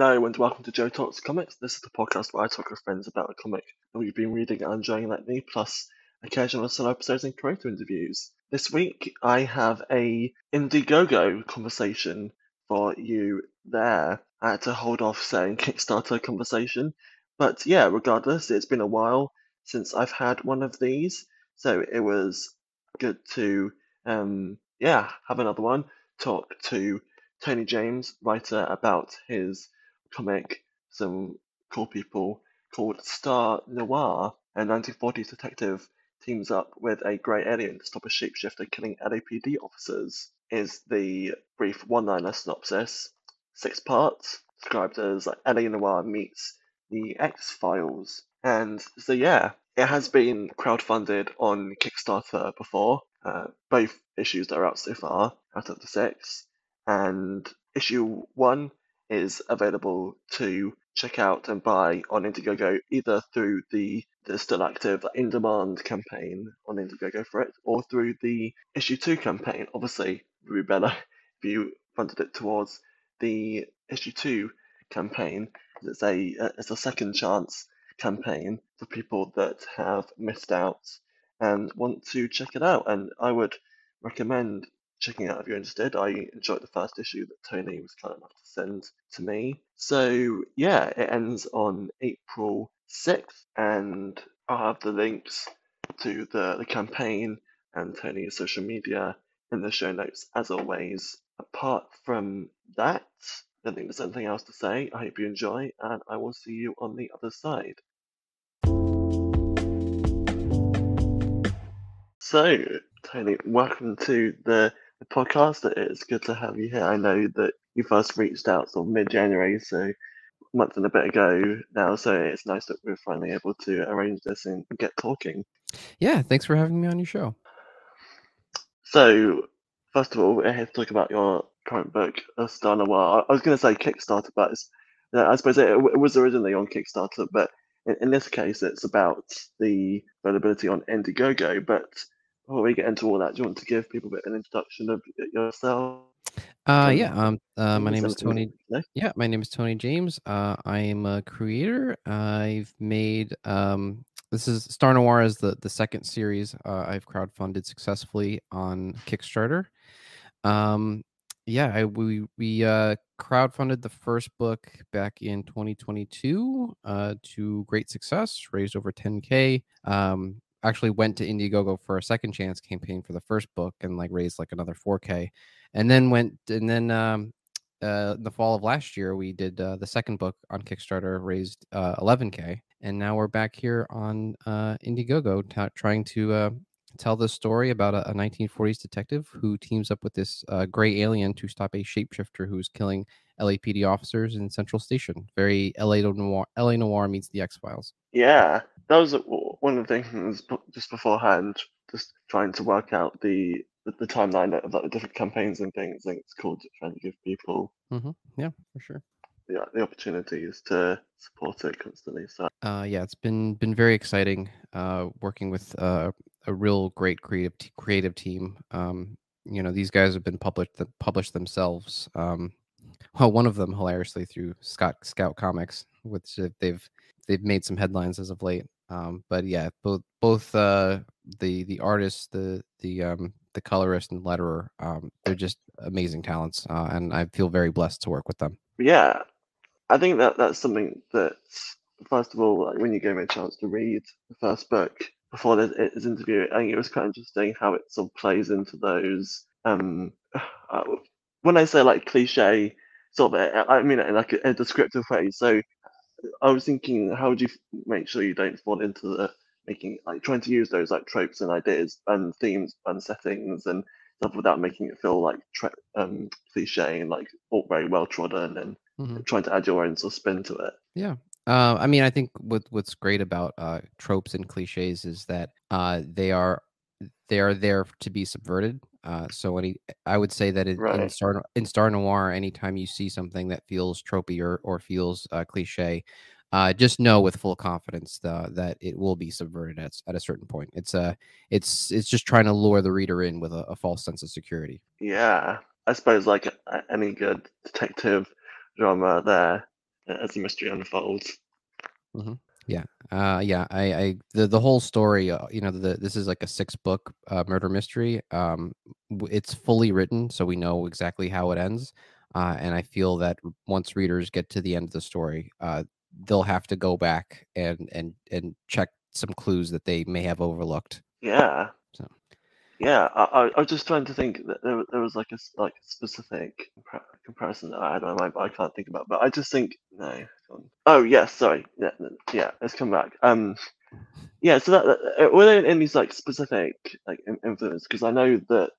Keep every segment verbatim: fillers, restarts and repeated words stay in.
Hello and welcome to Joe Talks Comics. This is the podcast where I talk with friends about a comic that we've been reading and enjoying lately, plus occasional solo episodes and creator interviews. This week I have a Indiegogo conversation for you there. I had to hold off saying Kickstarter conversation, but yeah, regardless, it's been a while since I've had one of these, so it was good to um yeah have another one. Talk to Tony James, writer, about his comic, some cool people called Star Noir. A nineteen forties detective teams up with a grey alien to stop a shapeshifter killing L A P D officers. Is the brief one-liner synopsis. Six parts, described as like L A Noir meets the X-Files. And so yeah, it has been crowdfunded on Kickstarter before. Uh, both issues that are out so far, out of the six. And issue one is available to check out and buy on Indiegogo, either through the, the still active in demand campaign on Indiegogo for it, or through the issue two campaign. Obviously, it would be better if you funded it towards the issue two campaign. It's a it's a second chance campaign for people that have missed out and want to check it out. And I would recommend checking out if you're interested. I enjoyed the first issue that Tony was kind enough to send to me. So yeah, it ends on April sixth, and I'll have the links to the, the campaign and Tony's social media in the show notes as always. Apart from that, I don't think there's anything else to say. I hope you enjoy, and I will see you on the other side. So, Tony, welcome to the, the podcast. It's good to have you here. I know that you first reached out sort of mid-January, so a month and a bit ago now, so it's nice that we're finally able to arrange this and get talking. Yeah, thanks for having me on your show. So, first of all, we're here to talk about your current book, A Star Noir. I was going to say Kickstarter, but it's, I suppose it, it was originally on Kickstarter, but in, in this case, it's about the availability on Indiegogo. But before we get into all that, do you want to give people a bit of an introduction of yourself? Uh, yeah, um, uh, my name is Something Tony. you know? Yeah, my name is Tony James. Uh, I am a creator. I've made um, this is Star Noir is the the second series uh, I've crowdfunded successfully on Kickstarter. Um, yeah, I, we we uh, crowdfunded the first book back in twenty twenty-two uh, to great success, raised over ten K. Um, actually went to Indiegogo for a second chance campaign for the first book and like raised like another four K, and then went and then um, uh, the fall of last year we did uh, the second book on Kickstarter, raised uh, eleven K, and now we're back here on uh, Indiegogo t- trying to uh, tell the story about a, a nineteen forties detective who teams up with this uh, gray alien to stop a shapeshifter who's killing L A P D officers in Central Station. Very L A Noir. L A Noir meets the X Files. Yeah, that was one of the things just beforehand, just trying to work out the the, the timeline of like the different campaigns and things. I think it's cool to trying to give people Mm-hmm. Yeah, for sure. the, the opportunities to support it constantly. So Uh, yeah, it's been been very exciting uh, working with uh, a real great creative t- creative team. Um, you know, these guys have been published th- published themselves. Um, well, one of them hilariously through Scott Scout Comics, which uh, they've they've made some headlines as of late. Um, but yeah, both both uh, the the artist, the the um, the colorist and letterer, um, they're just amazing talents, uh, and I feel very blessed to work with them. yeah, I think that that's something that first of all, like when you gave me a chance to read the first book before this, this interview, I think it was kind of interesting how it sort of plays into those. Um, uh, when I say like cliche, sort of, I mean it in like a, a descriptive way. So I was thinking, how would you make sure you don't fall into the making like trying to use those like tropes and ideas and themes and settings and stuff without making it feel like tra- um cliche and like all very well trodden and Mm-hmm. trying to add your own sort of spin to it. Yeah. Uh, I mean, I think what what's great about uh, tropes and cliches is that uh, they are they are there to be subverted. Uh, so any, I would say that in, in Right. Star in Star Noir, anytime you see something that feels tropey or or feels uh, cliche, uh, just know with full confidence uh, that it will be subverted at at a certain point. It's a it's it's just trying to lure the reader in with a, a false sense of security. Yeah. I suppose like a- any good detective drama there, as the mystery unfolds. Mm-hmm. Yeah, uh, yeah. I, I, the the whole story. Uh, you know, the this is like a six book uh, murder mystery. Um, w- it's fully written, so we know exactly how it ends. Uh, and I feel that once readers get to the end of the story, uh, they'll have to go back and and and check some clues that they may have overlooked. Yeah. So. Yeah, I, I, I was just trying to think that there, there was like a s- like a specific compar- comparison that I had in my mind, but I can't think about. But I just think no. it's gone. Oh yes, sorry. Yeah, n- yeah. Let's come back. Um, yeah. So that, that uh, were there any like specific like in- influence? Because I know that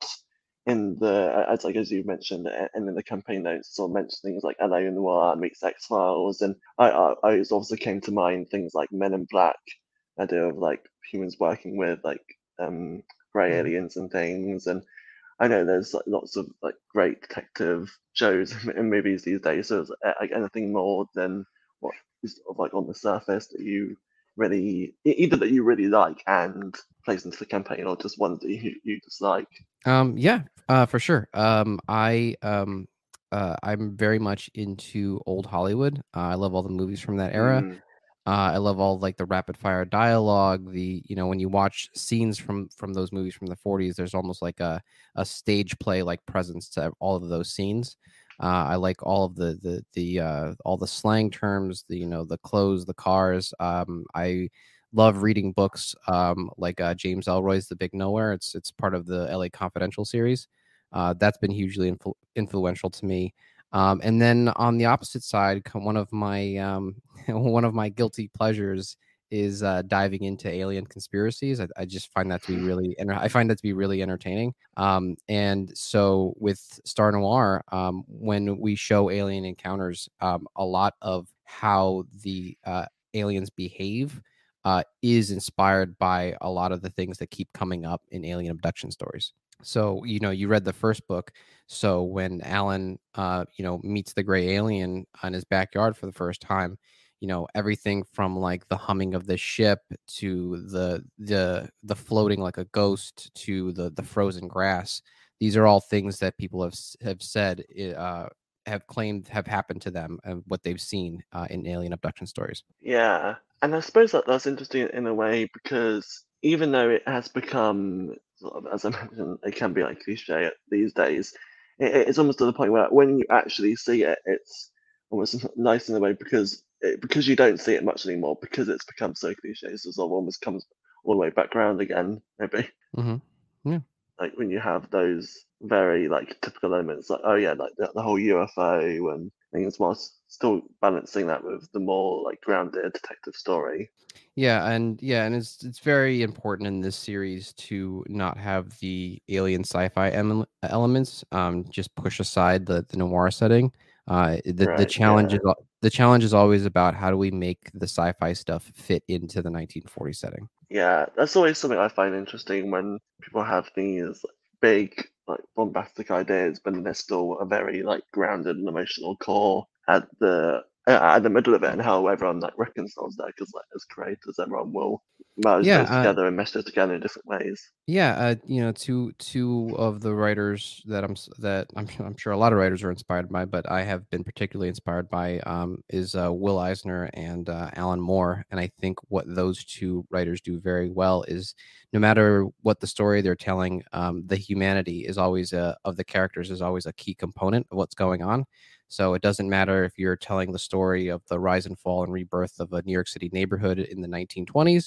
in the as like as you mentioned uh, and in the campaign notes, sort of mentioned things like L A Noir meets X Files, and I, I I it also came to mind things like Men in Black, idea of like humans working with like um grey Mhm. aliens and things, and I know there's like lots of like great detective shows and movies these days. So it's uh, like anything more than what is sort of like on the surface that you really e- either that you really like and plays into the campaign, or just ones that you you dislike. Um, yeah, uh, for sure. Um, I um, uh, I'm very much into old Hollywood. Uh, I love all the movies from that era. Mm, Uh, I love all like the rapid fire dialogue. The you know when you watch scenes from from those movies from the forties, there's almost like a a stage play like presence to all of those scenes. Uh, I like all of the the the uh, all the slang terms, the you know the clothes, the cars. Um, I love reading books um, like uh, James Ellroy's The Big Nowhere. It's it's part of the L A Confidential series. Uh, that's been hugely influ- influential to me. Um, and then on the opposite side, come one of my um, one of my guilty pleasures is uh, diving into alien conspiracies. I, I just find that to be really, enter- I find that to be really entertaining. Um, and so with Star Noir, um, when we show alien encounters, um, a lot of how the uh, aliens behave uh, is inspired by a lot of the things that keep coming up in alien abduction stories. So, you know, you read the first book. So when Alan, uh, you know, meets the gray alien on his backyard for the first time, you know, everything from like the humming of the ship to the the the floating like a ghost to the the frozen grass. These are all things that people have s- have said uh, have claimed have happened to them and what they've seen uh, in alien abduction stories. yeah, and I suppose that that's interesting in a way because even though it has become sort of, as I mentioned, it can be like cliche these days. It, it's almost to the point where when you actually see it, it's almost nice in a way because it, because you don't see it much anymore because it's become so cliche. So it sort of almost comes all the way back around again, maybe. Hmm. Yeah. Like when you have those very like typical elements, like oh yeah, like the, the whole U F O and things, whilst still balancing that with the more like grounded detective story. Yeah, and yeah, and it's it's very important in this series to not have the alien sci-fi em- elements. Um, just push aside the the noir setting. Uh, the the Right. challenge Yeah. is al- the challenge is always about how do we make the sci-fi stuff fit into the nineteen forty setting. Yeah. That's always something I find interesting when people have these big like bombastic ideas, but then there's still a very like grounded and emotional core at the uh, at the middle of it, and how everyone like reconciles that because like as creators, everyone will merge Yeah, those uh, together and mesh those together in different ways. Yeah, uh, you know, two two of the writers that I'm s- that I'm su- I'm sure a lot of writers are inspired by, but I have been particularly inspired by um, is uh, Will Eisner and uh, Alan Moore, and I think what those two writers do very well is no matter what the story they're telling, um, the humanity is always a, of the characters is always a key component of what's going on. So it doesn't matter if you're telling the story of the rise and fall and rebirth of a New York City neighborhood in the nineteen twenties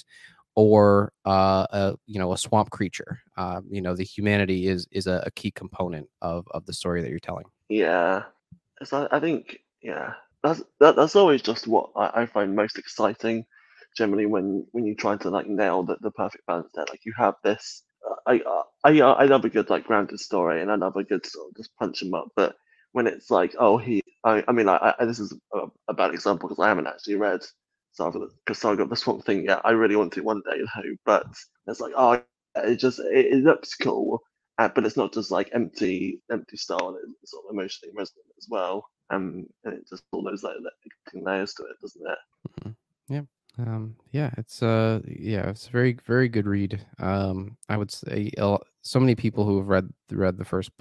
or uh, a you know a swamp creature. Uh, you know the humanity is is a, a key component of of the story that you're telling. Yeah. So I think, yeah, that's that, that's always just what I, I find most exciting. Generally, when when you try to like nail the, the perfect balance there, like you have this. uh, I I I love a good like grounded story, and I love a good sort of just punch 'em up. But when it's like, oh, he, I, I mean, I, I this is a, a bad example because I haven't actually read Saga because Saga of the Swamp Thing yet. I really want to one day though, but it's like, oh, it just it, it looks cool, uh, but it's not just like empty, empty style. It's sort of emotionally resonant as well. Um, and it just all those like la- layers to it, doesn't it? Mhm. Yeah. Um, yeah, it's uh yeah, it's a very very good read. Um, I would say a lo- so many people who have read read the first book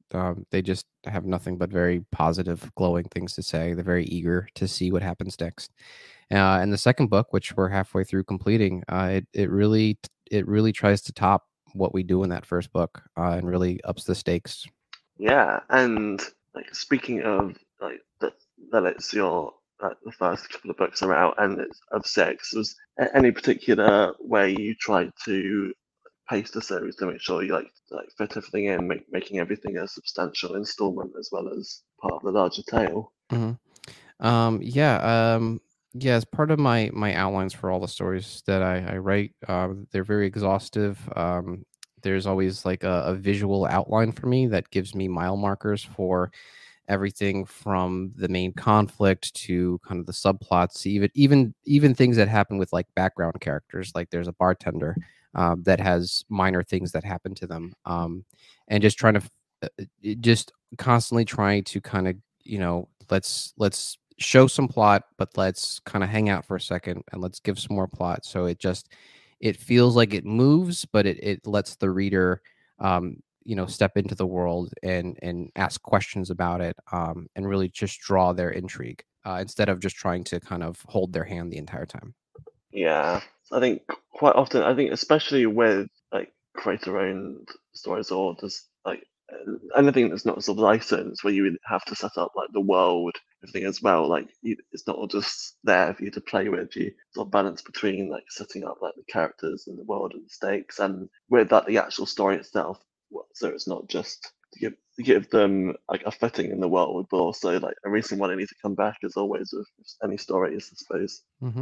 Um, they just have nothing but very positive, glowing things to say. They're very eager to see what happens next. Uh, and the second book, which we're halfway through completing, uh, it it really it really tries to top what we do in that first book, uh, and really ups the stakes. Yeah, and like speaking of like that, that it's your like the first couple of books are out and it's of six. Was a- any particular way you tried to pace the series to make sure you like like fit everything in, make, making everything a substantial installment as well as part of the larger tale? hmm Um, yeah, um, yeah. As part of my my outlines for all the stories that I, I write, uh, they're very exhaustive. Um, there's always like a, a visual outline for me that gives me mile markers for everything from the main conflict to kind of the subplots, even even even things that happen with like background characters. Like there's a bartender um, that has minor things that happen to them, um, and just trying to f- uh, uh, just constantly trying to kind of you know let's let's show some plot, but let's kind of hang out for a second and let's give some more plot. So it just it feels like it moves, but it it lets the reader um, you know step into the world and and ask questions about it, um, and really just draw their intrigue, uh, instead of just trying to kind of hold their hand the entire time. Yeah, I think quite often, I think especially with like creator-owned stories or just like uh, anything that's not sort of licensed, where you would have to set up like the world, everything as well. Like you, it's not all just there for you to play with. You sort of balance between like setting up like the characters and the world and the stakes, and with that the actual story itself. well, So it's not just to give to give them like a footing in the world, but also like a reason why they need to come back, as always with any stories, I suppose. hmm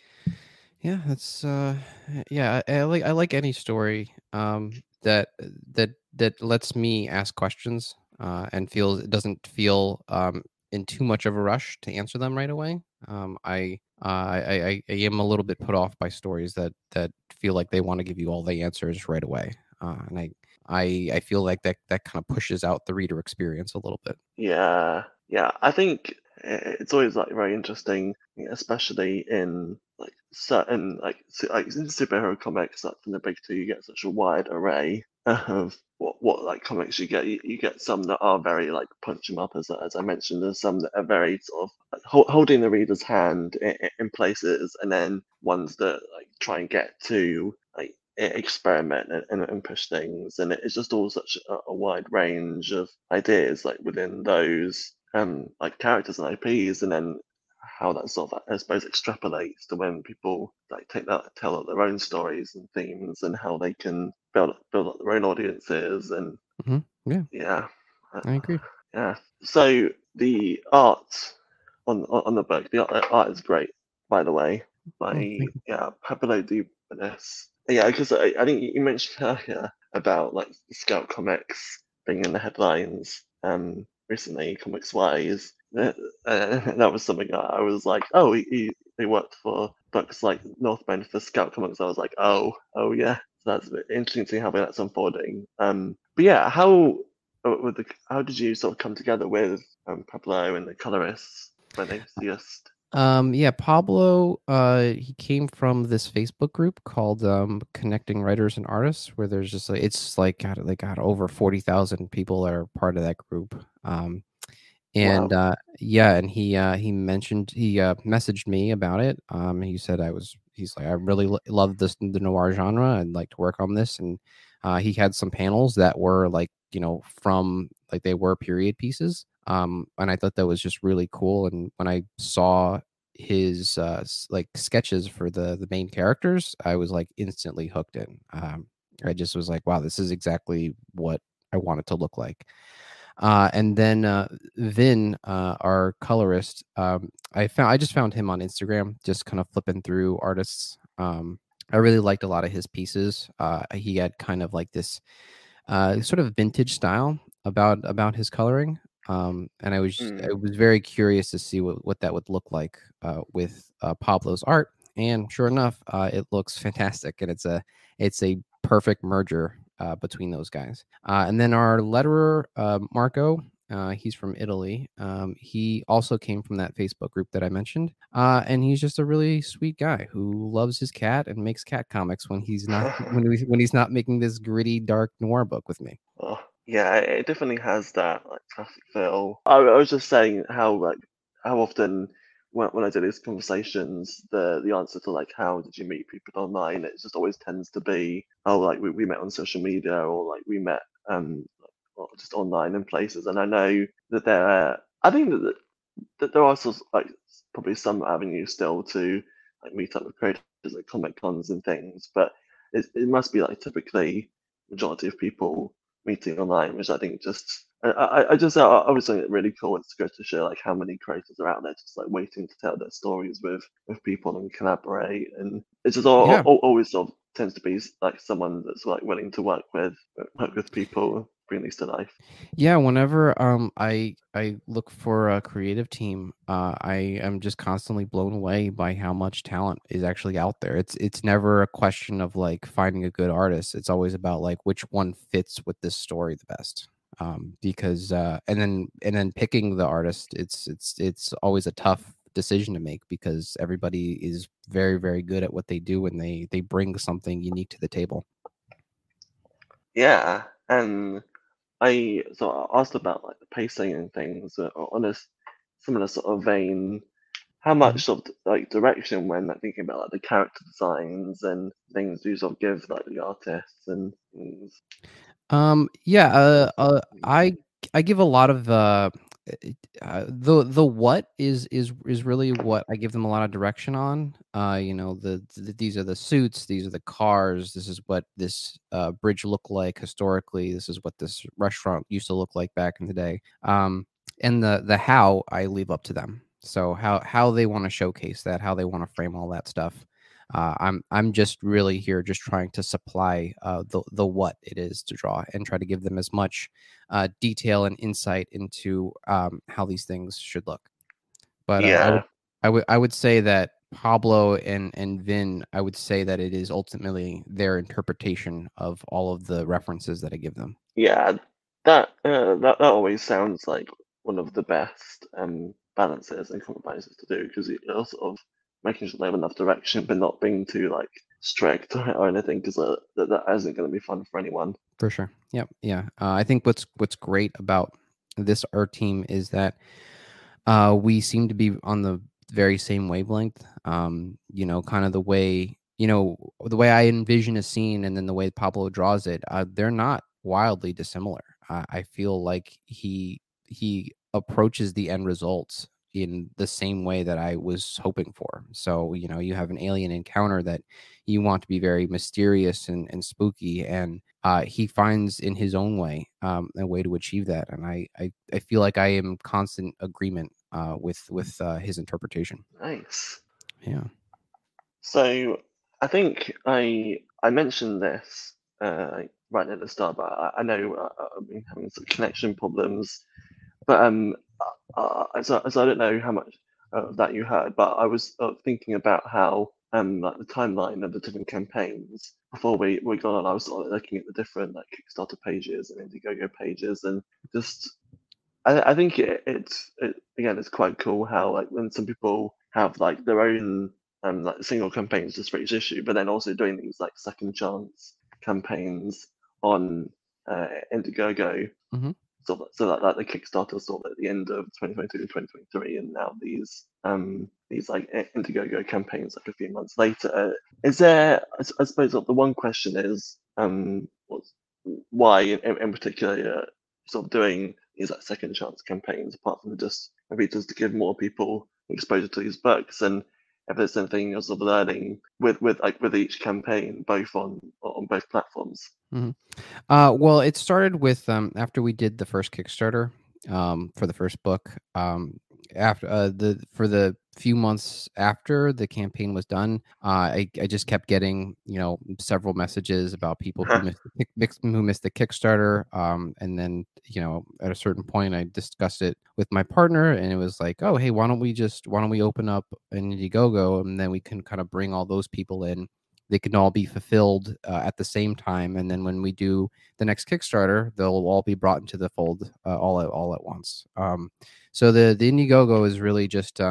Yeah, that's uh yeah, I, I like I like any story um that that that lets me ask questions, uh and feels it doesn't feel um in too much of a rush to answer them right away. Um I uh, I, I I am a little bit put off by stories that that feel like they want to give you all the answers right away. Uh and I I I feel like that that kind of pushes out the reader experience a little bit. Yeah, yeah. I think i- it's always like very interesting, especially in like certain like su- like in superhero comics. Like from the big two, you get such a wide array of what what like comics you get. You, you get some that are very like punch 'em up, as I- as I mentioned, and some that are very sort of like, hol- holding the reader's hand in, in places, and then ones that like try and get to like e- experiment and, and, and push things, and it's just all such a, a wide range of ideas like within those um like characters and I Ps, and then how that sort of I suppose extrapolates to when people like take that tell up their own stories and themes and how they can build build up their own audiences and hmm Yeah, yeah uh, I agree. yeah. So the art on on on the book, the art, art is great, by the way. Oh, By thank you. yeah, Pablo Di Bonis. Yeah, because I, I think you mentioned earlier about like Scout Comics being in the headlines um recently, comics wise. Uh, that was something that I was like, oh, he, he they worked for books like Northbound for Scout Comics. I was like, oh, oh yeah. So that's a bit interesting to see how that's unfolding. Um, but yeah, how uh, with the how did you sort of come together with um, Pablo and the colorists when they just Um, yeah, Pablo, uh, he came from this Facebook group called um, Connecting Writers and Artists, where there's just like it's like got they got over forty thousand people that are part of that group. Um, and wow. uh, yeah, and he uh, he mentioned he uh, messaged me about it. Um, he said I was he's like I really lo- love this the noir genre. I'd like to work on this, and uh, he had some panels that were like you know from like they were period pieces. Um, and I thought that was just really cool. And when I saw his uh, s- like sketches for the the main characters, I was like instantly hooked in. Um, I just was like, wow, this is exactly what I want it to look like. Uh, and then uh, Vin, uh, our colorist, um, I found I just found him on Instagram, just kind of flipping through artists. Um, I really liked a lot of his pieces. Uh, he had kind of like this uh, sort of vintage style about about his coloring, um, and I was I Mm. was very curious to see what, what that would look like uh, with uh, Pablo's art. And sure enough, uh, it looks fantastic, and it's a it's a perfect merger uh, between those guys. Uh, and then our letterer, uh, Marco, uh, he's from Italy. Um, he also came from that Facebook group that I mentioned, uh, and he's just a really sweet guy who loves his cat and makes cat comics when he's not when he's when he's not making this gritty, dark noir book with me. Oh, Yeah, it it definitely has that like classic feel. I, I was just saying how like how often when when I do these conversations, the the answer to like how did you meet people online, it just always tends to be oh like we, we met on social media or like we met um like, or just online in places. And I know that there are, I think that, that there are sort of, like probably some avenues still to like meet up with creators at comic cons and things, but it, it must be like typically majority of people meeting online, which I think just I, I, I just I always find it really cool. It's good to show like how many creators are out there just like waiting to tell their stories with with people and collaborate, and it's just all, Yeah. all, always sort of tends to be like someone that's like willing to work with work with people, bring these to life. Yeah, whenever um I I look for a creative team, uh I am just constantly blown away by how much talent is actually out there. It's it's never a question of like finding a good artist. It's always about like which one fits with this story the best. Um because uh and then and then picking the artist, it's it's it's always a tough decision to make because everybody is very very good at what they do and they they bring something unique to the table. Yeah, and I so I asked about like the pacing and things uh, on a s- similar sort of vein. How much sort of like direction when like thinking about like the character designs and things do you sort of give like the artists and things Um, yeah, in uh, this sort of uh, I thing? I give a lot of uh, it- uh the the what is is is really what I give them a lot of direction on. Uh, you know, the, the these are the suits, these are the cars, this is what this uh bridge looked like historically, this is what this restaurant used to look like back in the day. Um, and the the how I leave up to them. So how how they want to showcase that, how they want to frame all that stuff. Uh, I'm I'm just really here just trying to supply uh, the the what it is to draw and try to give them as much uh, detail and insight into um, how these things should look. But uh, I would Yeah, I would I would say that Pablo and and Vin, I would say that it is ultimately their interpretation of all of the references that I give them. yeah, that uh, that that always sounds like one of the best um balances and compromises to do because you're sort of making sure they have enough direction but not being too like strict or, or anything because uh, that that isn't going to be fun for anyone. For sure. Yep. Yeah. Uh, I think what's what's great about this art team is that uh, we seem to be on the very same wavelength. Um, you know, kind of the way you know the way I envision a scene, and then the way Pablo draws it. Uh, they're not wildly dissimilar. I, I feel like he he approaches the end results in the same way that I was hoping for. So, you know, you have an alien encounter that you want to be very mysterious and, and spooky, and uh, he finds in his own way um, a way to achieve that. And I, I, I feel like I am constant agreement uh, with with uh, his interpretation. Nice. Yeah. So I think I I mentioned this uh, right at the start, but I, I know uh, I've been having some connection problems. But um, uh, uh, so, so I don't know how much of that you heard, but I was uh, thinking about how um like the timeline of the different campaigns before we we got on. I was sort of looking at the different like Kickstarter pages and Indiegogo pages, and just I, I think it, it's it, again it's quite cool how like when some people have like their own um like single campaigns just for each issue, but then also doing these like second chance campaigns on uh, Indiegogo. Hmm. So, that- so that, that the Kickstarter sort of at the end of twenty twenty-two and twenty twenty-three, and now these um these like I- Indiegogo campaigns like a few months later. Uh, Is there? I, s- I suppose the one question is um what's, why in, in particular you're sort of doing these like second chance campaigns apart from just maybe just to give more people exposure to these books, and if there's anything you're sort of learning with with like with each campaign both on on both platforms. Hmm. Uh, well, it started with um, after we did the first Kickstarter um, for the first book. Um, after uh, the for the few months after the campaign was done, uh, I I just kept getting you know several messages about people who missed the, kick- mix- who missed the Kickstarter. Um, and then you know at a certain point, I discussed it with my partner, and it was like, oh hey, why don't we just why don't we open up an Indiegogo, and then we can kind of bring all those people in. They can all be fulfilled uh, at the same time, and then when we do the next Kickstarter, they'll all be brought into the fold uh, all at all at once. Um, so the the Indiegogo is really just um,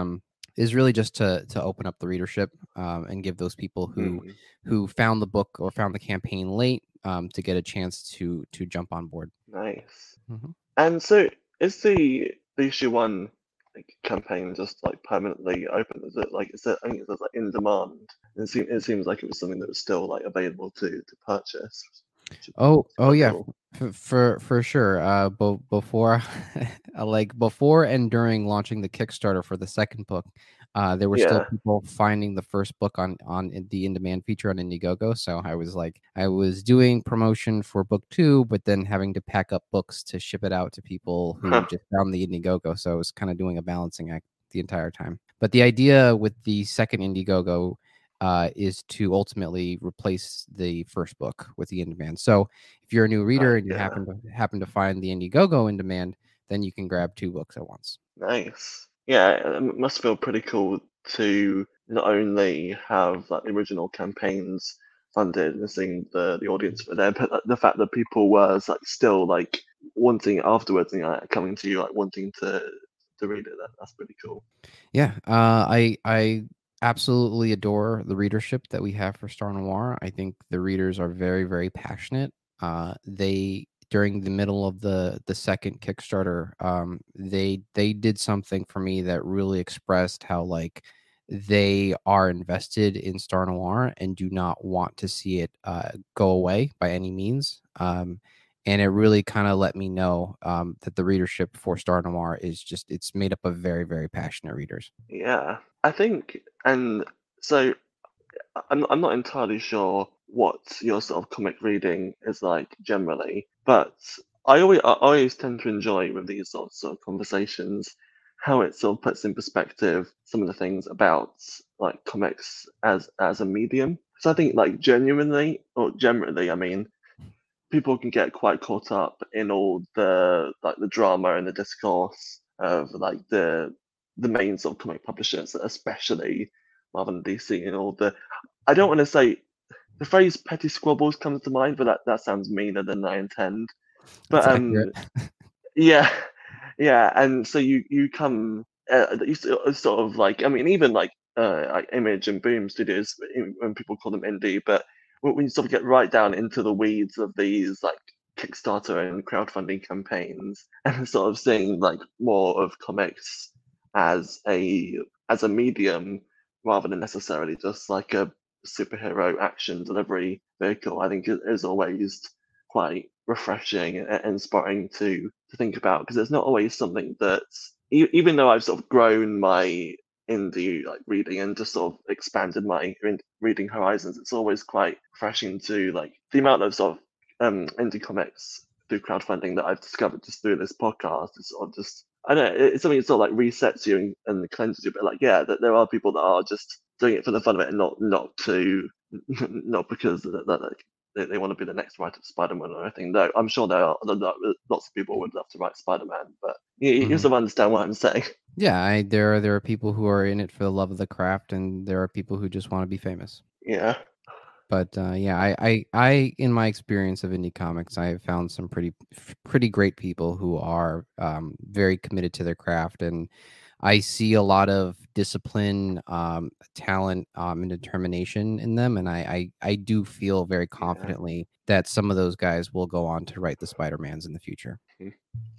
is really just to to open up the readership, um, and give those people who Hmm. who found the book or found the campaign late, um, to get a chance to to jump on board. Nice. Mhm. And so, is the the issue one like campaign just like permanently open? Is it like is it? I think it says like in demand. It seems it seems like it was something that was still like available to to purchase, which is Oh, oh quite yeah, cool. f- for for sure. Uh, bo- before, uh, like before and during launching the Kickstarter for the second book, uh, there were still Yeah. people finding the first book on on in- the in demand feature on Indiegogo. So I was like, I was doing promotion for book two, but then having to pack up books to ship it out to people who Huh. just found the Indiegogo. So I was kind of doing a balancing act the entire time. But the idea with the second Indiegogo, uh, is to ultimately replace the first book with the in demand. So if you're a new reader Right. and you Yeah. happen to happen to find the Indiegogo in demand, then you can grab two books at once. Nice. Yeah, it must feel pretty cool to not only have like the original campaigns funded and seeing the the audience for there, but like, the fact that people were like still like wanting it afterwards and like, coming to you like wanting to to read it. That, that's pretty cool. Yeah, uh, I I absolutely adore the readership that we have for Star Noir. I think the readers are very very passionate. Uh, they during the middle of the the second Kickstarter, um, they they did something for me that really expressed how like they are invested in Star Noir and do not want to see it uh, go away by any means. Um, and it really kind of let me know, um, that the readership for Star Noir is just it's made up of very very passionate readers. Yeah, I think, and so I- I'm I'm not entirely sure what your sort of comic reading is like generally, but I always I always tend to enjoy with these sorts of conversations how it sort of puts in perspective some of the things about like comics as as a medium. So I think like genuinely or generally, I mean, people can get quite caught up in all the like the drama and the discourse of like the the main sort of comic publishers, especially Marvel and D C and all the I don't want to say the phrase petty squabbles comes to mind, but that, that sounds meaner than I intend. But That's accurate. um, yeah, yeah, and so you you come uh, you sort of sort of like I mean even like uh like Image and Boom Studios in- when people call them indie, but when when you sort of get right down into the weeds of these like Kickstarter and crowdfunding campaigns and sort of seeing like more of comics as a as a medium rather than necessarily just like a superhero action delivery vehicle, I think is, is always quite refreshing and inspiring to to think about because it's not always something that e- even though I've sort of grown my indie like reading and just sort of expanded my in- reading horizons, it's always quite refreshing to like the amount of sort of um indie comics through crowdfunding that I've discovered just through this podcast is sort of just I don't know, it's something that sort of like resets you and, and cleanses you, but like yeah, that there are people that are just doing it for the fun of it and not not to not because that, that like they, they want to be the next writer of Spider-Man or anything. Though I'm sure there are lots of people would love to write Spider-Man, but you, you Mhm. sort of understand what I'm saying. Yeah, I there are there are people who are in it for the love of the craft, and there are people who just want to be famous. Yeah, But uh, yeah, I, I I in my experience of indie comics, I have found some pretty pretty great people who are, um, very committed to their craft, and I see a lot of discipline, um, talent, um, and determination in them, and I, I I do feel very yeah, confidently that some of those guys will go on to write the Spider Mans in the future. mhm,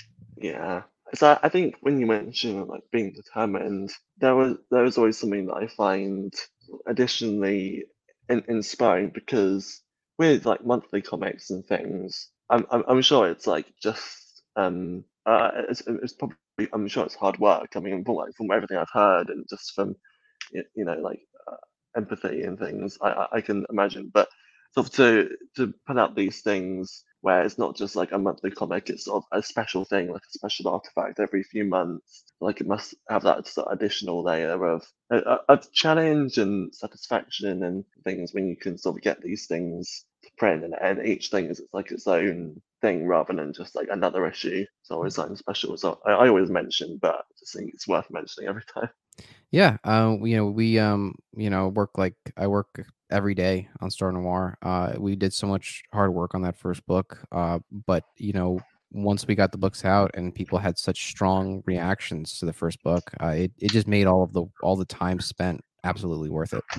yeah. So I think when you mention like being determined, there was there is always something that I find additionally in, inspiring because with like monthly comics and things, I'm I'm, I'm sure it's like just um uh it's, it's probably I'm sure it's hard work. I mean, from like from everything I've heard and just from y- you know like uh, empathy and things I, I I can imagine but sort of to to put out these things where it's not just like a monthly comic, it's sort of a special thing, like a special artifact every few months, like it must have that sort of additional layer of uh, of challenge and satisfaction and things when you can sort of get these things to print and, and each thing is it's like its own thing rather than just like another issue. It's always something special, so I, I always mention but I just think it's worth mentioning every time. Yeah, uh, you know, we um, you know, work like I work every day on Star Noir. Uh, we did so much hard work on that first book, uh, but you know, once we got the books out and people had such strong reactions to the first book, uh, it it just made all of the all the time spent absolutely worth it.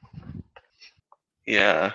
Yeah.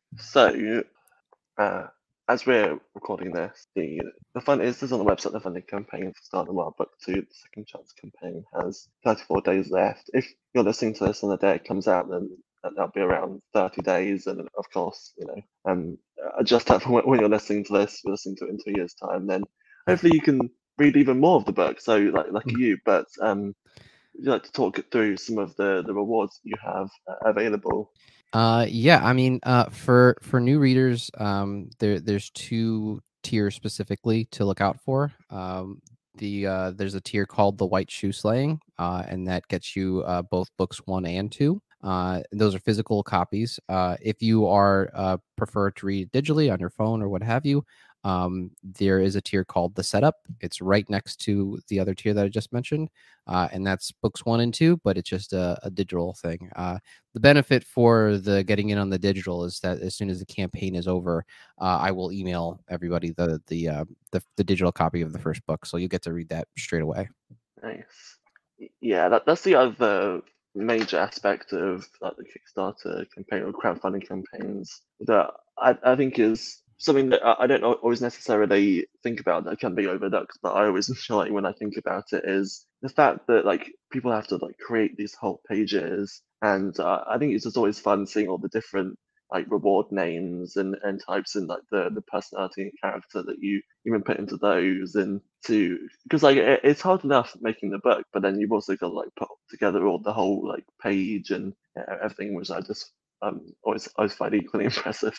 So, uh, as we're recording this, the the fund is this on the website. The funding campaign for Star Noir Book Two, the Second Chance campaign, has thirty-four days left. If you're listening to this on the day it comes out, then that'll be around thirty days. And of course, you know, um, adjust that for when you're listening to this. You're listening to it in two years' time, then hopefully you can read even more of the book. So, like, lucky you. But um, would you like to talk through some of the the rewards you have uh, available? Uh, yeah, I mean, uh, for for new readers, um, there there's two tiers specifically to look out for. Um, the uh, there's a tier called the White Shoe Slaying, uh, and that gets you uh, both books one and two. Uh, those are physical copies. Uh, if you are uh, prefer to read digitally on your phone or what have you, um, there is a tier called the Setup. It's right next to the other tier that I just mentioned, uh, and that's books one and two, but it's just a, a digital thing. Uh, the benefit for the getting in on the digital is that as soon as the campaign is over, uh, I will email everybody the the, uh, the the digital copy of the first book, so you get to read that straight away. Nice. Yeah, that, that's the other major aspect of like the Kickstarter campaign or crowdfunding campaigns that I, I think is something that I, I don't always necessarily think about that can be overlooked, but I always enjoy when I think about it is the fact that like people have to like create these whole pages, and uh, I think it's just always fun seeing all the different like reward names and, and types and like the, the personality and character that you even put into those, and to because like it, it's hard enough making the book, but then you've also got to like put together all the whole like page and uh, everything, which I just um always always find equally impressive.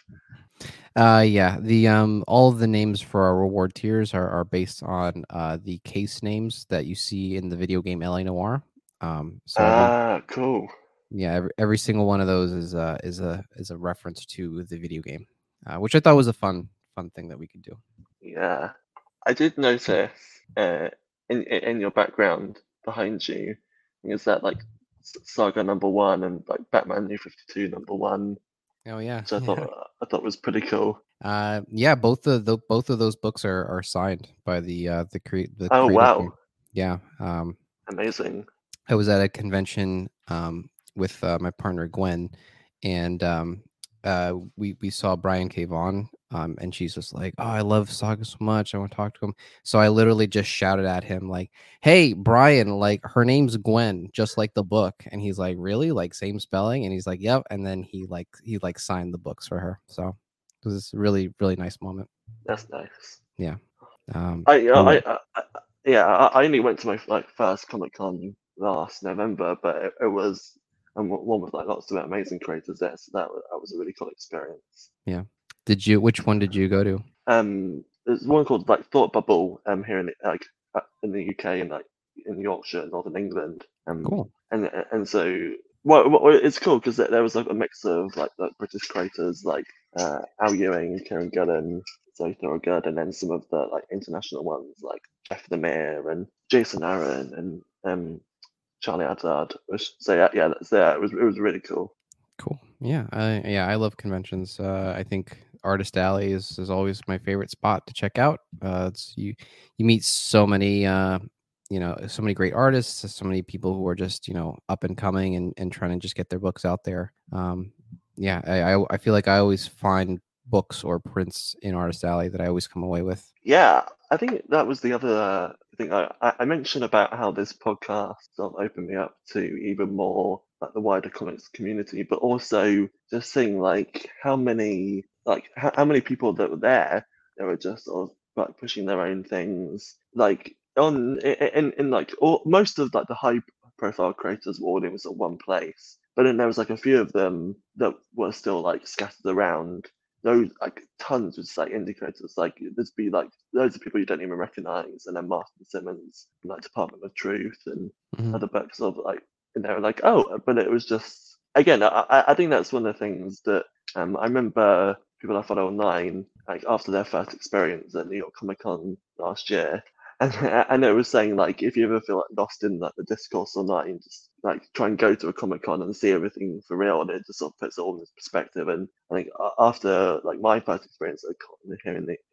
Uh, yeah, the um all of the names for our reward tiers are, are based on uh the case names that you see in the video game L A Noire. Um, so every Ah, cool. yeah every, every single one of those is uh is a is a reference to the video game, uh, which I thought was a fun fun thing that we could do. Yeah, I did notice uh in in in your background behind you is that like S- Saga number one and like Batman New fifty-two number one, Oh yeah, which I yeah. thought I thought was pretty cool. Uh, yeah, both of the both of those books are are signed by the uh the create the Oh creative wow, team. Yeah. Um, amazing. I was at a convention um with uh, my partner Gwen, and um uh we we saw Brian K. Vaughan, um and she's just like, oh, I love Saga so much, I want to talk to him. So I literally just shouted at him like, hey Brian, like her name's Gwen, just like the book. And he's like, really, like same spelling? And he's like, yep. And then he like he like signed the books for her. So it was a really really nice moment. That's nice. Yeah. Um, I, yeah, I, oh, I, I yeah, I I only went to my like first Comic Con last November, but it, it was um, one with like lots of amazing creators there, so that was, that was a really cool experience. yeah. Did you? Which one did you go to? Um, there's one called like Thought Bubble um here in the, like uh, in the U K and like in Yorkshire, Northern England, um, Cool. and and so well, well it's cool because there there was like a mix of like the British creators like uh, Al Ewing, Kieran Gillen, Zoe Thorogood, and then some of the like international ones like Jeff Lemire and Jason Aaron and um Charlie Haddad. Which, so yeah, yeah, that's yeah, it was it was really cool. Cool. Yeah. I yeah, I love conventions. Uh, I think Artist Alley is, is always my favorite spot to check out. Uh, it's you you meet so many uh, you know, so many great artists, so many people who are just, you know, up and coming and, and trying to just get their books out there. Um, yeah, I, I I feel like I always find books or prints in Artist Alley that I always come away with. Yeah, I think that was the other uh, thing I, I I mentioned about how this podcast sort of opened me up to even more like the wider comics community, but also just seeing like how many like how, how many people that were there that were just sort of like pushing their own things like on in in, in like all, most of like the high profile creators were all in sort of one place, but then there was like a few of them that were still like scattered around those like tons of like indicators. Like there's be like loads of people you don't even recognize, and then Martin Simmons from like Department of Truth and Mhm. other books of like and they were like, oh, but it was just again. I I think that's one of the things that um I remember people I follow online like after their first experience at New York Comic Con last year. And, and it was saying like if you ever feel like lost in like the discourse online, just like try and go to a Comic Con and see everything for real, and it just sort of puts it all in perspective. And I think after like my first experience at con here in the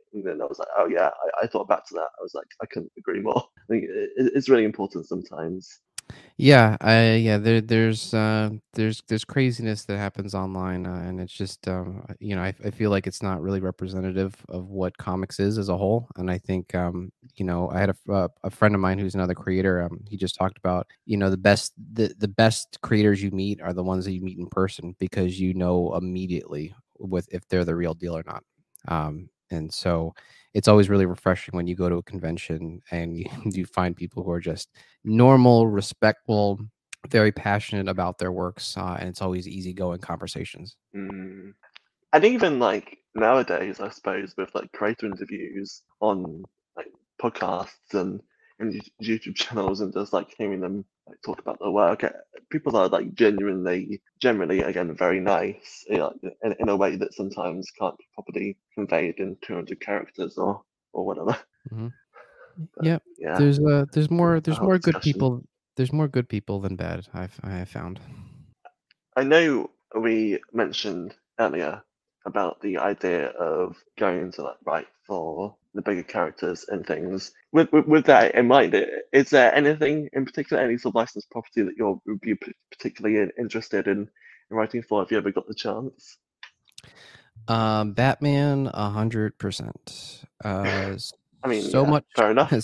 And then I was like, oh yeah, I, I thought back to that. I was like, I couldn't agree more. I think it, it's really important sometimes. Yeah, I yeah there there's uh there's there's craziness that happens online, uh, and it's just um uh, you know I, I feel like it's not really representative of what comics is as a whole. And I think um you know I had a f- uh, a friend of mine who's another creator. Um he just talked about, you know the best the, the best creators you meet are the ones that you meet in person, because you know immediately with if they're the real deal or not. Um and so it's always really refreshing when you go to a convention and you, you find people who are just normal, respectful, very passionate about their works, uh, and it's always easygoing conversations. Mm. And even like nowadays, I suppose, with like creator interviews on like podcasts and and Yout- YouTube channels, and just like hearing them like talk about their work, uh, people are like genuinely, generally, again, very nice, you know, in, in a way that sometimes can't be properly conveyed in two hundred characters or or whatever. Hmm. But Yeah, yeah, there's uh, there's a more there's whole more good discussion. people. There's more good people than bad. I've I have found. I know we mentioned earlier about the idea of going into like write for the bigger characters and things. With, with with that in mind, i- is there anything in particular, any sort of licensed property that you're would be p- particularly in- interested in, in writing for if you ever got the chance? Um, Batman, a hundred percent. Uh, s- I mean, so yeah, much, fair enough.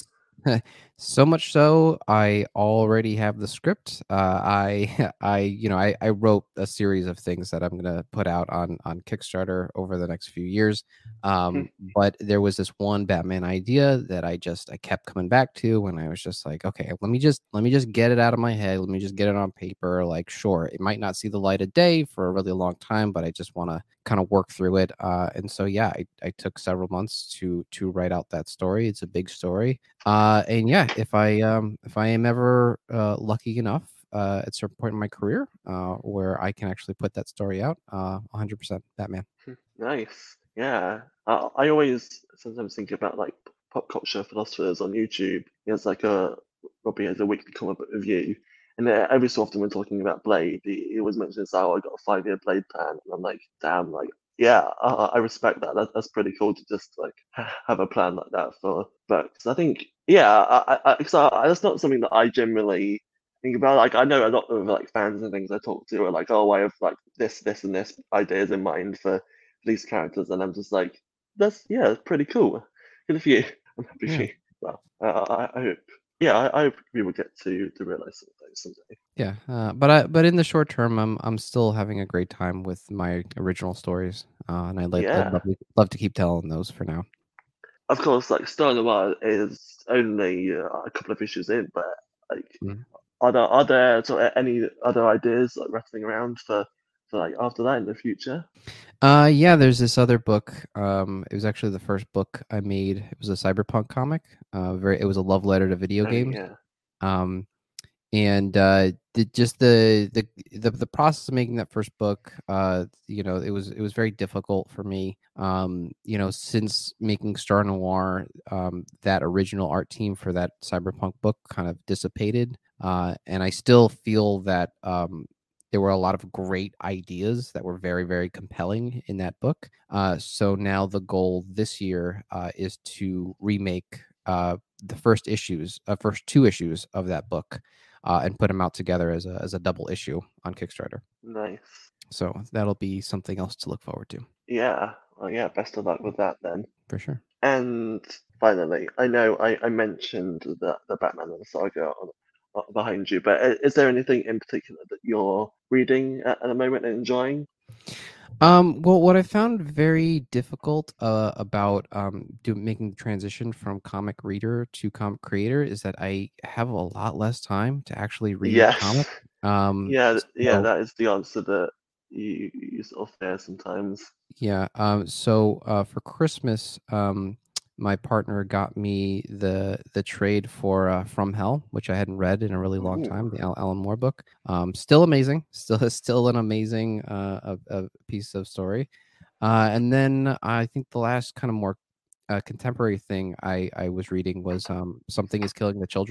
so much so, I already have the script. Uh, I, I, you know, I, I wrote a series of things that I'm gonna put out on on Kickstarter over the next few years. Um, but there was this one Batman idea that I just I kept coming back to, and I was just like, okay, let me just let me just get it out of my head. Let me just get it on paper. Like, sure, it might not see the light of day for a really long time, but I just want to kind of work through it. Uh, and so yeah, I, I took several months to to write out that story. It's a big story. Uh, and yeah, if I um if I am ever uh, lucky enough uh, at a certain point in my career uh, where I can actually put that story out, uh, one hundred percent Batman. Nice. Yeah. I, I always sometimes think about like pop culture philosophers on YouTube. There's like a Robbie has a weekly comic book review, and uh, every so often when talking about Blade, he, he always mentions, "Oh, I got a five year Blade plan," and I'm like, "Damn, like, yeah, I, I respect that. that. That's pretty cool to just like ha- have a plan like that for books." I think, yeah, I, I, I, 'cause I, that's not something that I generally think about. Like, I know a lot of like fans and things I talk to are like, "Oh, I have like this, this, and this ideas in mind for." These characters, and I'm just like, that's yeah, that's pretty cool. Good for you. I'm happy for Yeah. you. Well, uh, I, I hope, yeah, I, I hope we will get to to realize some of those someday. Yeah, uh, but I but in the short term, I'm I'm still having a great time with my original stories, uh, and I'd, like, I'd Yeah, love to, love to keep telling those for now. of course, like Star Noir is only uh, a couple of issues in, but like, Mm. are there are there sort of any other ideas like rattling around for for like after that in the future? Uh, yeah, there's this other book. Um, it was actually the first book I made. It was a cyberpunk comic. Uh, very, it was a love letter to video Oh games. yeah, Um, and uh the, just the, the the the process of making that first book, uh you know it was it was very difficult for me, um you know since making Star Noir. Um that original art team for that cyberpunk book kind of dissipated, uh and I still feel that um there were a lot of great ideas that were very, very compelling in that book. Uh so now the goal this year uh is to remake uh the first issues uh, first two issues of that book, uh, and put them out together as a as a double issue on Kickstarter. nice. So that'll be something else to look forward to Yeah, well, yeah. Best of luck with that then. for sure. And finally, I know I, I mentioned the the Batman and the Saga on, on behind you, but i- is there anything in particular that you're reading at, at the moment and enjoying? Um, well, what I found very difficult uh, about um, do, making the transition from comic reader to comic creator is that I have a lot less time to actually read Yes. comics. Um, Yeah, yeah, so that is the answer that you, you sort of fear sometimes. Yeah. Um, so uh, for Christmas, um, my partner got me the the trade for uh, From Hell, which I hadn't read in a really long Ooh, time. The Al- Alan Moore book. Um, still amazing. Still still an amazing uh, a, a piece of story. Uh, and then I think the last kind of more uh, contemporary thing I I was reading was um, Something is Killing the Children.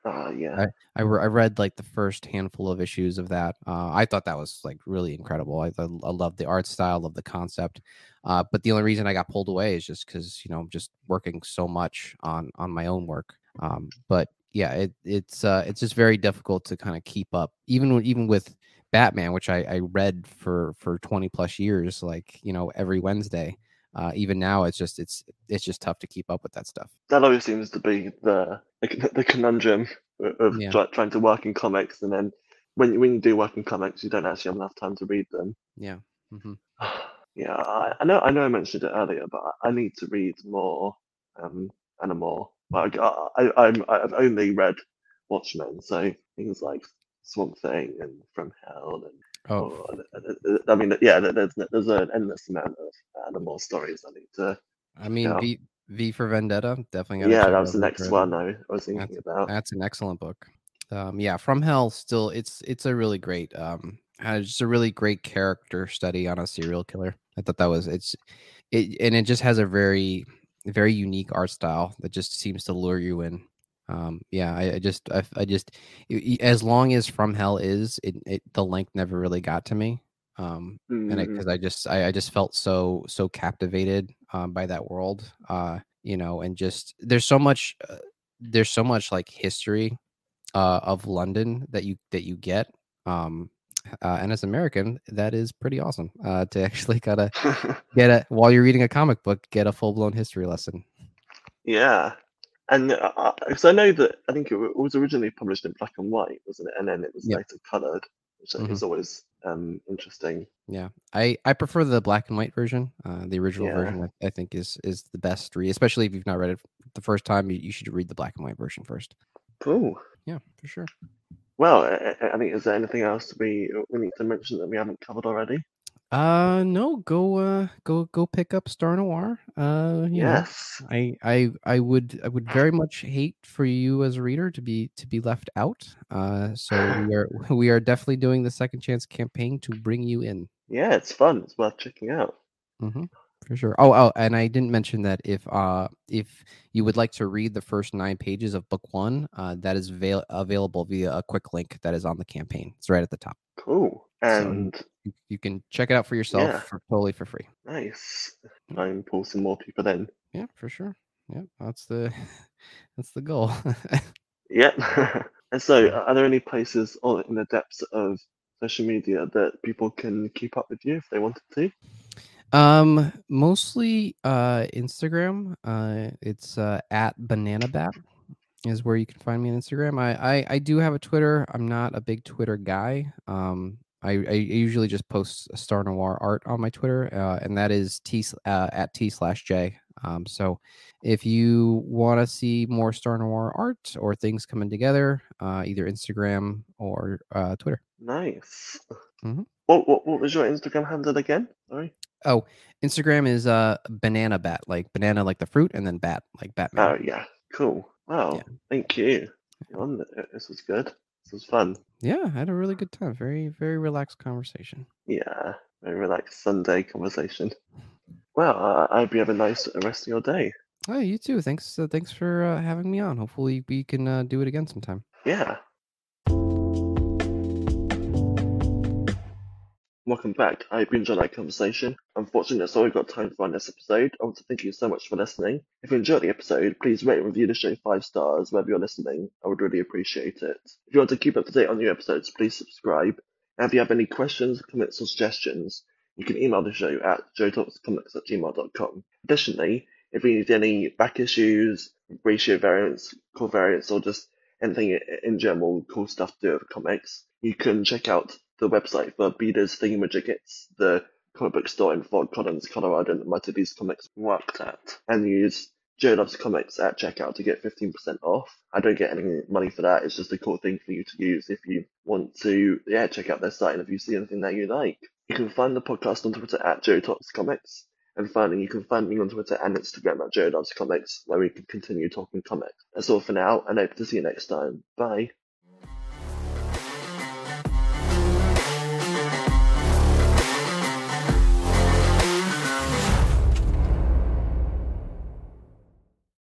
Uh, yeah. I I, re- I read like the first handful of issues of that. Uh, I thought that was like really incredible. I I, I love the art style, love the concept. Uh, but the only reason I got pulled away is just because you know I'm just working so much on on my own work. Um, but yeah, it it's uh, it's just very difficult to kind of keep up, even with, even with Batman, which I, I read for for twenty plus years, like you know every Wednesday. Uh, even now, it's just it's it's just tough to keep up with that stuff. That always seems to be the the, the conundrum of Yeah, try, trying to work in comics, and then when you- when you do work in comics, you don't actually have enough time to read them. yeah. hmm Yeah, I, I know I know I mentioned it earlier, but I I need to read more um and more. Like I, I I'm I've only read Watchmen, so things like Swamp Thing and From Hell and Oh, or, I mean yeah, there's there's an endless amount of animal stories I need to I check mean, out. V V for Vendetta. Definitely got to Yeah, check that was out the V for next one Vendetta. I was thinking That's about. that's an excellent book. Um, yeah, From Hell. Still, it's it's a really great, um, uh, just a really great character study on a serial killer. I thought that was it's it, and it just has a very very unique art style that just seems to lure you in. Um, yeah, I, I just I, I just y- y- as long as From Hell is it, it the length never really got to me. Um, and Mm. because I just I, I just felt so so captivated um, by that world. Uh, you know, and just there's so much uh, there's so much like history uh, of London that you that you get. Um, uh, and as an American, that is pretty awesome uh, to actually gotta get a while you're reading a comic book, get a full blown history lesson. Yeah, and because I know that I think it wa- was originally published in black and white, wasn't it? And then it was Yep. later coloured, which hmm is always um interesting. Yeah, I I prefer the black and white version. Uh, the original Yeah, version, I, I think, is is the best read. Especially if you've not read it the first time, you, you should read the black and white version first. cool. Yeah, for sure. Well, I, I I think is there anything else we we need to mention that we haven't covered already? Uh no, go uh go go pick up Star Noir. Uh, you know, Yes. I I I would I would very much hate for you as a reader to be to be left out. Uh so we are we are definitely doing the second chance campaign to bring you in. Yeah, it's fun. It's worth checking out. hmm For sure. Oh, oh, and I didn't mention that if uh if you would like to read the first nine pages of book one, uh that is avail- available via a quick link that is on the campaign. It's right at the top. Cool. So And you, you can check it out for yourself yeah, for totally for free. nice. Try and pull some more people in. Yeah, for sure. Yeah, that's the that's the goal. Yep. And so, So, are there any places or in the depths of social media that people can keep up with you if they wanted to? um, mostly uh Instagram. Uh, it's uh at Banana Bat is where you can find me on Instagram. I, I I do have a Twitter. I'm not a big Twitter guy. Um, I, I usually just post Star Noir art on my Twitter, uh, and that is t s- uh, at t slash j. Um, so if you want to see more Star Noir art or things coming together, uh, either Instagram or uh, Twitter. Nice. hmm What, what what was your Instagram handle again? Sorry. Oh, Instagram is uh banana bat, like banana like the fruit, and then bat like Batman. Oh yeah, cool. Yeah. Wow, thank you. On This was good. This was fun. Yeah, I had a really good time. Very, very relaxed conversation. Yeah, very relaxed Sunday conversation. Well, uh, I hope you have a nice rest of your day. Oh, you too. Thanks. Uh, thanks for uh, having me on. Hopefully, we can uh, do it again sometime. Yeah. Welcome back. I hope you enjoyed that conversation. Unfortunately, that's all we've got time for on this episode. I want to thank you so much for listening. If you enjoyed the episode, please rate and review the show five stars wherever you're listening. I would really appreciate it. If you want to keep up to date on new episodes, please subscribe. And if you have any questions, comments, or suggestions, you can email the show at joetalkscomics at gmail dot com. Additionally, if you need any back issues, ratio variants, core variants, or just anything in general, cool stuff to do with comics, you can check out the website for Beda's Thingamajiggets, the comic book store in Fort Collins, Colorado that much of these comics worked at, and use Joe Loves Comics at checkout to get fifteen percent off. I don't get any money for that, it's just a cool thing for you to use if you want to, yeah, check out their site and if you see anything that you like. You can find the podcast on Twitter at Joe Talks Comics, and finally, you can find me on Twitter and Instagram at Joe Loves Comics, where we can continue talking comics. That's all for now, and I hope to see you next time. Bye.